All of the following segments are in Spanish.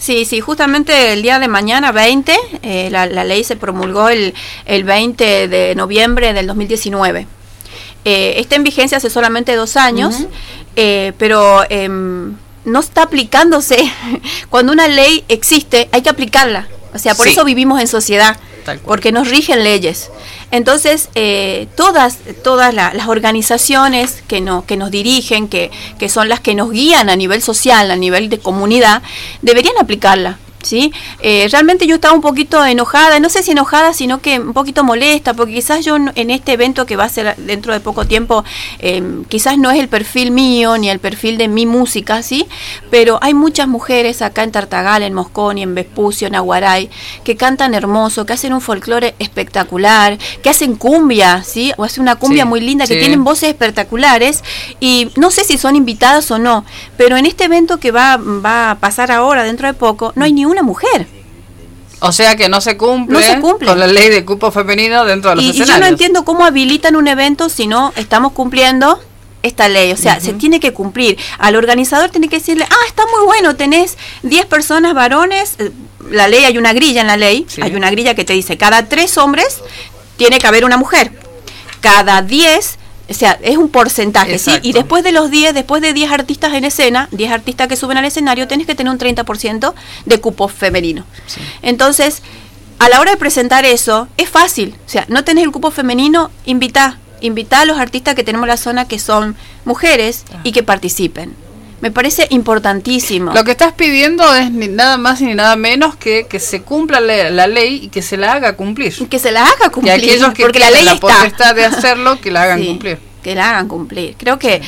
Sí, sí, justamente el día de mañana, 20, la ley se promulgó el 20 de noviembre del 2019. Está en vigencia hace solamente 2 años, pero no está aplicándose. Cuando una ley existe, hay que aplicarla. O sea, por eso vivimos en sociedad, porque nos rigen leyes. Entonces, todas las organizaciones que nos dirigen, que son las que nos guían a nivel social, a nivel de comunidad, deberían aplicarla. ¿Sí? Realmente yo estaba un poquito enojada, no sé si enojada, sino que un poquito molesta, porque quizás yo en este evento que va a ser dentro de poco tiempo, quizás no es el perfil mío, ni el perfil de mi música, ¿sí? Pero hay muchas mujeres acá en Tartagal, en Mosconi, en Vespucio, en Aguaray, que cantan hermoso, que hacen un folclore espectacular, que hacen cumbia, ¿sí? O hacen una cumbia muy linda, que tienen voces espectaculares, y no sé si son invitadas o no, pero en este evento que va a pasar ahora, dentro de poco, no hay ni una mujer. O sea que no se cumple con la ley de cupo femenino dentro de los escenarios. Y yo no entiendo cómo habilitan un evento si no estamos cumpliendo esta ley. O sea, se tiene que cumplir. Al organizador tiene que decirle, está muy bueno, tenés 10 personas varones. La ley, hay una grilla en la ley, hay una grilla que te dice, cada 3 hombres tiene que haber una mujer. Cada 10, o sea, es un porcentaje, ¿sí? Y después de los 10, después de 10 artistas en escena, 10 artistas que suben al escenario, tenés que tener un 30% de cupo femenino. Sí. Entonces, a la hora de presentar eso, es fácil. O sea, no tenés el cupo femenino, invitá a los artistas que tenemos en la zona que son mujeres y que participen. Me parece importantísimo. Lo que estás pidiendo es ni nada más ni nada menos que se cumpla la ley y que se la haga cumplir. Que se la haga cumplir. Y aquellos que porque tienen la potestad de hacerlo, que la hagan cumplir. Que la hagan cumplir. Creo que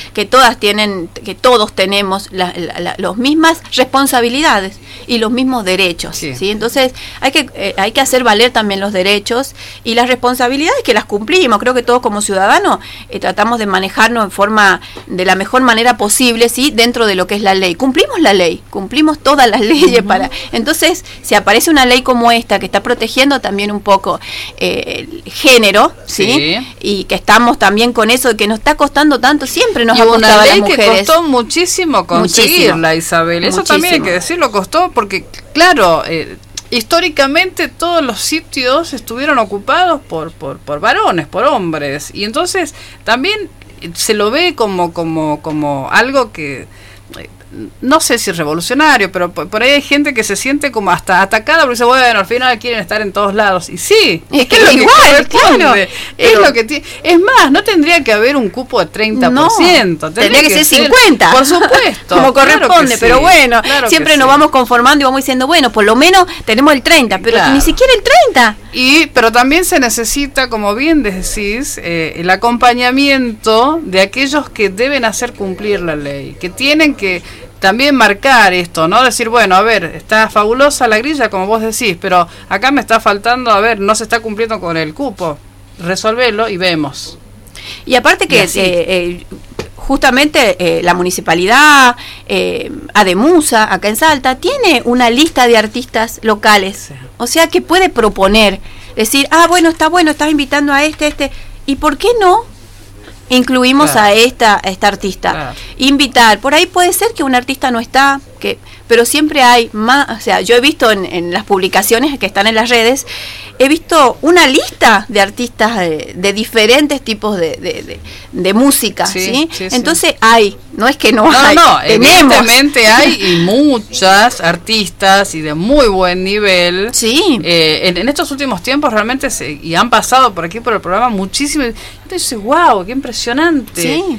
todos tenemos las mismas responsabilidades y los mismos derechos, ¿sí? Entonces hay que hacer valer también los derechos y las responsabilidades, que las cumplimos. Creo que todos como ciudadanos tratamos de manejarnos de la mejor manera posible, ¿sí? Dentro de lo que es la ley. Cumplimos la ley, cumplimos todas las leyes entonces, si aparece una ley como esta que está protegiendo también un poco el género, ¿sí? Y que estamos también con eso de que nos está costando tanto, siempre nos ha costado a las mujeres. Una ley que costó muchísimo conseguirla, Isabel. Eso también hay que decirlo, costó porque, claro, históricamente todos los sitios estuvieron ocupados por varones, por hombres, y entonces también se lo ve como algo que no sé si revolucionario, pero por ahí hay gente que se siente como hasta atacada porque dice, bueno, al final quieren estar en todos lados. Y sí, es que es lo igual, claro. Es lo que es más, no tendría que haber un cupo de 30%. No, tendría que ser 50%. Por supuesto. Como corresponde, claro pero bueno, siempre nos sí. Vamos conformando y vamos diciendo, bueno, por lo menos tenemos el 30%, pero ni siquiera el 30%. Pero también se necesita, como bien decís, el acompañamiento de aquellos que deben hacer cumplir la ley, que tienen que también marcar esto, ¿no? Decir, bueno, a ver, está fabulosa la grilla, como vos decís, pero acá me está faltando, a ver, no se está cumpliendo con el cupo. Resolverlo y vemos. Y aparte que justamente la municipalidad, Ademusa, acá en Salta, tiene una lista de artistas locales. Sí. O sea que puede proponer, decir, bueno, estás invitando a este, ¿y por qué no incluimos a esta artista? Claro. Invitar, por ahí puede ser que un artista no está, pero siempre hay más. O sea, yo he visto en las publicaciones que están en las redes, he visto una lista de artistas de diferentes tipos de música, ¿sí? Entonces hay, no es que no hay, tenemos. Evidentemente hay, y muchas artistas y de muy buen nivel. Sí. En estos últimos tiempos realmente y han pasado por aquí por el programa muchísimos. Entonces, wow, qué impresionante. Sí.